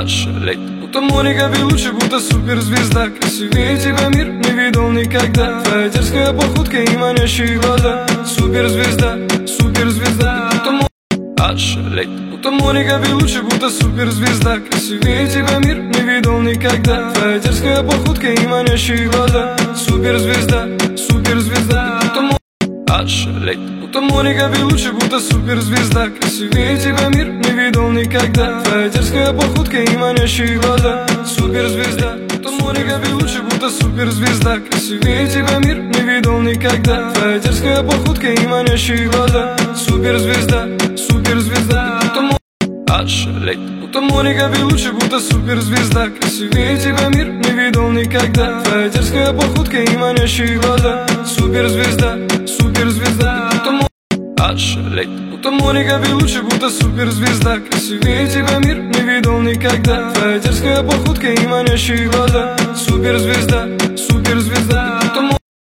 Ошалеть, будто море капель лучше, будто суперзвезда. Красивее тебя мир не видел никогда. Твоя дерзкая походка и манящие глаза. Суперзвезда, суперзвезда. Ошалеть, будто море капель лучше, будто суперзвезда. Красивее тебя мир не видел никогда. Твоя дерзкая походка и манящие глаза. Суперзвезда, суперзвезда. Ошалеть, будто море капель лучше, будто суперзвезда. Красивее тебя мир не видел никогда. Твоя дерзкая походка и манящие глаза. Суперзвезда, будто море капель лучше, будто суперзвезда. Красивее тебя мир не видел никогда. Твоя дерзкая походка и манящие глаза. Суперзвезда, суперзвезда. Ошалеть, будто море капель лучше, будто суперзвезда. Красивее тебя мир не видел никогда. Твоя дерзкая походка и манящие глаза. Суперзвезда, суперзвезда. Ошалеть, будто море капель лучше, будто суперзвезда. Красивее тебя мир не видел никогда. Твоя дерзкая походка и манящие глаза. Суперзвезда.